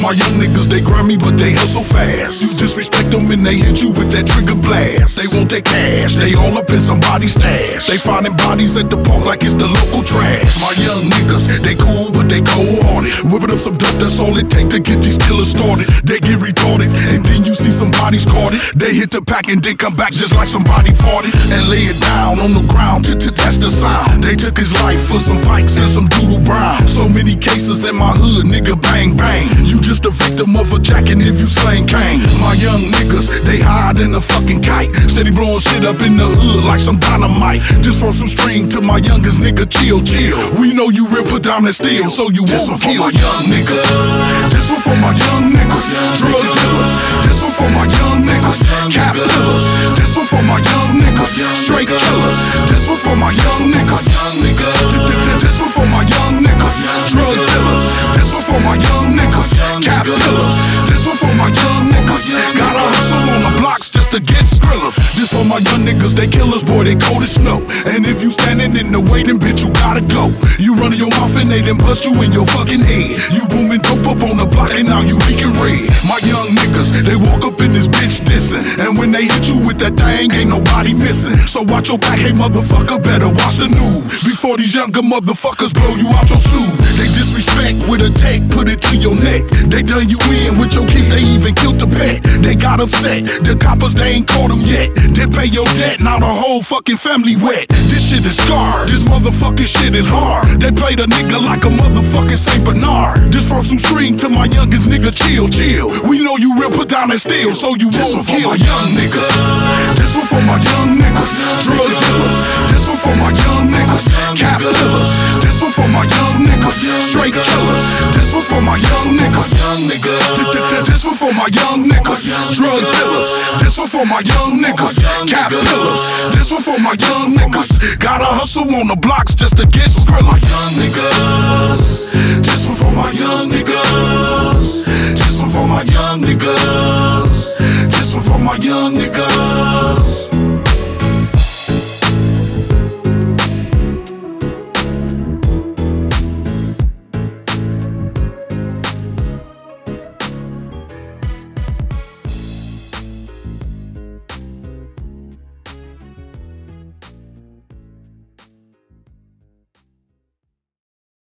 my young niggas, they grimy, but they hustle fast. You disrespect them and they hit you with that trigger blast. They want that cash, they all up in somebody's stash. They finding bodies at the park like it's the local trash. My young niggas, they cool, but they cold-hearted. Whipping up some dope, that's all it take to get these killers started. They get retarded, and then you see some bodies carted. They hit the pack and then come back just like somebody farted. And lay it down on the ground to test the sound. They took his life for some Vikes and some Doodle Brown. So many cases in my hood, nigga, bang, bang. You just a victim of a jacking if you slang cane. My young niggas, they hide in a fucking kite. Steady blowing shit up in the hood like some dynamite. Just from some string to my youngest nigga, chill, chill. We know you real, put down that steel, so you won't kill. This one for my young niggas. This one for my young niggas. Drug dealers. This one for my young niggas. Cap killers. This one for my young niggas. Straight killers. This one for my young niggas. This one for my young niggas. Drug dealers. This one for my young niggas. Cap killers. This one for my young niggas. Gotta hustle on the blocks just to get skrillers. This for my young niggas, they killers, boy, they cold as snow. And if you standing in the way, then bitch, you gotta go. You running your mouth and they done bust you in your fucking head. You booming dope up on the block and now you leaking red. My young niggas, they walk up in this bitch dissing. And when they hit you with that thing, ain't nobody missing. So watch your back, hey motherfucker, better watch the news before these younger motherfuckers blow you out your shoes. They disrespect with a tech, put it to your neck. They done you in with your kids, they even killed the pet. They got upset, the coppers, they ain't caught them yet. Then pay your debt, now the whole fucking family wet. This shit is scarred, this motherfucking shit is hard. They played a nigga like a motherfucking Saint Bernard. This from some string to my youngest nigga, chill, chill. We know you real, put down that steel, so you won't kill. My young niggas. This one for my young niggas. Drug dealers. This one for my young niggas. Cap killers. This one for my young niggas. Straight killers. This one for my young niggas. This one for my young niggas. Drug dealers. This one for my young niggas. Cap killers. This one for my young niggas. Gotta hustle on the blocks just to get skrillers. Young niggas. This one for my young niggas. This one for my young niggas. This one for my young